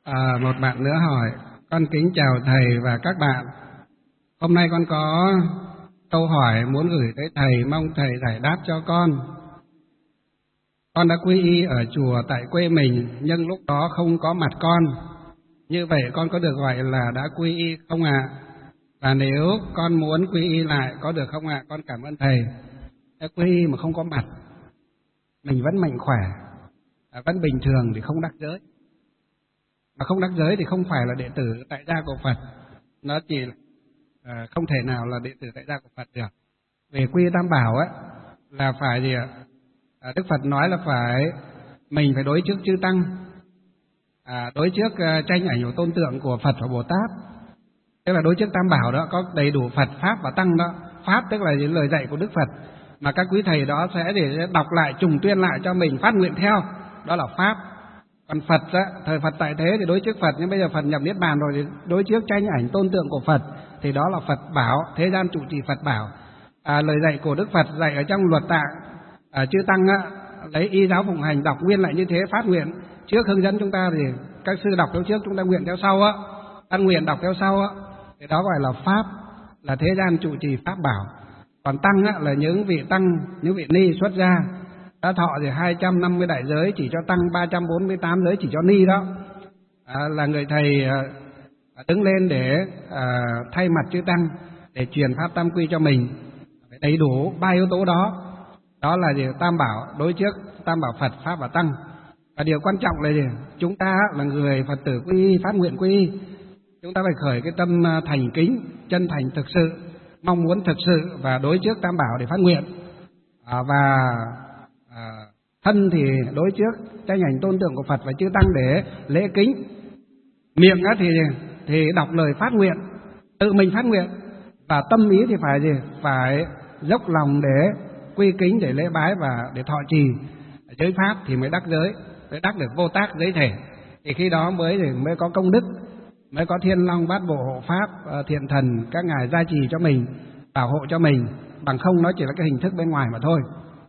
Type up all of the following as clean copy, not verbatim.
Một bạn nữa hỏi: con kính chào thầy và các bạn. Hôm nay con có câu hỏi muốn gửi tới thầy, mong thầy giải đáp cho con. Con đã quy y ở chùa tại quê mình, nhưng lúc đó không có mặt con. Như vậy con có được gọi là đã quy y không ạ? Và nếu con muốn quy y lại có được không ạ? Con cảm ơn thầy. Đã quy y mà không có mặt, mình vẫn mạnh khỏe, vẫn bình thường thì không đắc giới. Mà không đắc giới thì không phải là đệ tử tại gia của Phật. Nó chỉ không thể nào là đệ tử tại gia của Phật được. Về quy tam bảo á là phải gì ạ? Đức Phật nói là mình phải đối trước chư tăng, đối trước tranh ảnh và tôn tượng của Phật và Bồ Tát. Tức là đối trước tam bảo đó có đầy đủ Phật, Pháp và Tăng đó. Pháp tức là những lời dạy của Đức Phật mà các quý thầy đó sẽ để đọc lại, trùng tuyên lại cho mình, phát nguyện theo. Đó là Pháp. Còn Phật á, thời Phật tại thế thì đối trước Phật, nhưng bây giờ Phật nhập Niết Bàn rồi thì đối trước tranh ảnh tôn tượng của Phật, thì đó là Phật bảo, thế gian trụ trì Phật bảo. Lời dạy của Đức Phật dạy ở trong luật tạng, chư tăng á, lấy y giáo phụng hành, đọc nguyên lại như thế, phát nguyện trước hướng dẫn chúng ta, thì các sư đọc theo trước, chúng ta nguyện theo sau á, ăn nguyện đọc theo sau á, thì đó gọi là Pháp, là thế gian trụ trì Pháp bảo. Còn tăng á, là những vị tăng, những vị ni xuất gia đã thọ thì 250 đại giới chỉ cho tăng, 348 giới chỉ cho ni đó. Là người thầy đứng lên để thay mặt chư tăng để truyền pháp tam quy cho mình, phải đầy đủ ba yếu tố đó. Đó là gì? Tam bảo, đối trước tam bảo Phật, Pháp và Tăng. Và điều quan trọng là gì? Chúng ta là người Phật tử quy y, phát nguyện quy y, chúng ta phải khởi cái tâm thành kính, chân thành thực sự, mong muốn thực sự và đối trước tam bảo để phát nguyện. Thân thì đối trước tranh ảnh tôn tượng của Phật và chư tăng để lễ kính. Miệng á thì đọc lời phát nguyện, tự mình phát nguyện. Và tâm ý thì phải gì? Phải dốc lòng để quy kính, để lễ bái và để thọ trì giới pháp thì mới đắc giới, mới đắc được vô tác giới thể. Thì khi đó mới có công đức, mới có thiên long bát bộ hộ pháp, thiện thần các ngài gia trì cho mình, bảo hộ cho mình. Bằng không nó chỉ là cái hình thức bên ngoài mà thôi.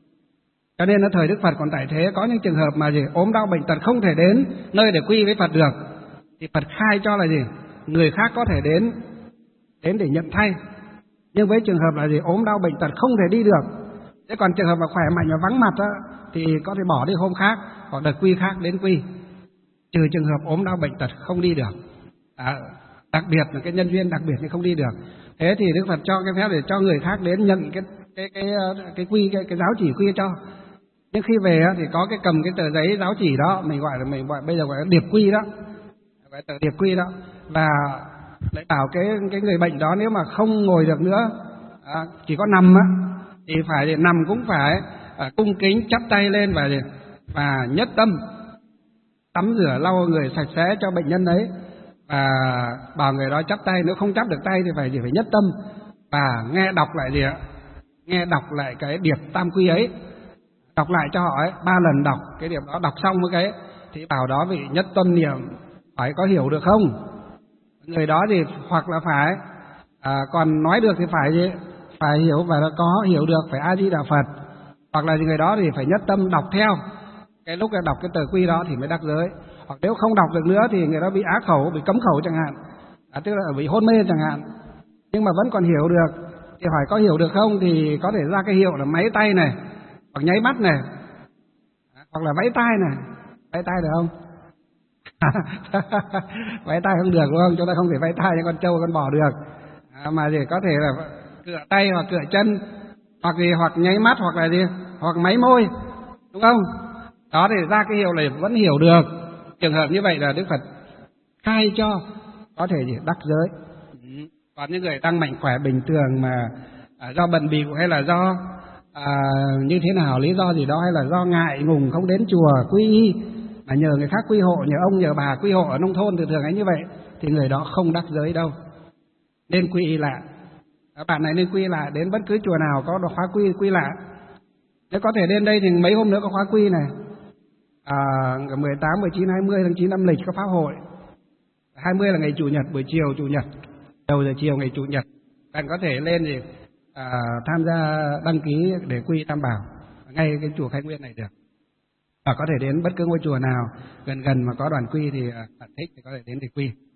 Cho nên ở thời Đức Phật còn tại thế, có những trường hợp mà gì? Ốm đau bệnh tật không thể đến nơi để quy với Phật được, thì Phật khai cho là gì? Người khác có thể đến để nhận thay. Nhưng với trường hợp là gì? Ốm đau bệnh tật không thể đi được. Thế còn trường hợp mà khỏe mạnh và vắng mặt á, thì có thể bỏ đi hôm khác hoặc đợt quy khác đến quy. Trừ trường hợp ốm đau bệnh tật không đi được, đặc biệt là cái nhân duyên đặc biệt thì không đi được. Thế thì Đức Phật cho cái phép để cho người khác đến nhận cái quy, cái giáo chỉ quy cho. Nhưng khi về thì có cái cầm cái tờ giấy giáo chỉ đó, mình gọi bây giờ gọi là điệp quy đó, gọi tờ điệp quy đó. Và lại bảo cái người bệnh đó nếu mà không ngồi được nữa, chỉ có nằm á, thì phải nằm cũng phải cung kính chắp tay lên và nhất tâm tắm rửa lau người sạch sẽ cho bệnh nhân ấy, và bảo người đó chắp tay. Nếu không chắp được tay thì phải nhất tâm và nghe đọc lại nghe đọc lại cái điệp tam quy ấy, đọc lại cho họ ấy, 3 lần đọc cái điệp đó. Đọc xong cái thì bảo đó vị nhất tâm niệm, phải có hiểu được không? Người đó thì hoặc là phải còn nói được thì phải hiểu, và có hiểu được, phải A Di Đà Phật. Hoặc là người đó thì phải nhất tâm đọc theo cái lúc đọc cái tờ quy đó thì mới đắc giới. Hoặc nếu không đọc được nữa thì người đó bị ác khẩu, bị cấm khẩu chẳng hạn, tức là bị hôn mê chẳng hạn, nhưng mà vẫn còn hiểu được, thì hỏi có hiểu được không, thì có thể ra cái hiệu là máy tay này, hoặc nháy mắt này, hoặc là vẫy tay này. Vẫy tay được không? Vẫy tay không được đúng không? Chúng ta không thể vẫy tay cho con trâu con bò được, mà thì có thể là cựa tay hoặc cựa chân, hoặc nháy mắt, hoặc là hoặc máy môi, đúng không? Đó thì ra cái hiệu này vẫn hiểu được. Trường hợp như vậy là Đức Phật khai cho có thể đắc giới. Còn những người tăng mạnh khỏe bình thường mà do bận bịu hay là do như thế nào, lý do gì đó, hay là do ngại ngùng không đến chùa quy y mà nhờ người khác quy hộ, nhờ ông nhờ bà quy hộ ở nông thôn thường ấy như vậy, thì người đó không đắc giới đâu. Nên quy y lại. Bạn này nên quy lại, đến bất cứ chùa nào có khóa quy lại. Nếu có thể đến đây thì mấy hôm nữa có khóa quy này, 18, 19, 20 tháng 9 âm lịch có pháp hội. 20 là ngày Chủ nhật, buổi chiều Chủ nhật, đầu giờ chiều ngày Chủ nhật. Bạn có thể lên thì tham gia đăng ký để quy tam bảo ngay cái chùa Khai Nguyên này được. và có thể đến bất cứ ngôi chùa nào gần gần mà có đoàn quy thì thích thì có thể đến để quy.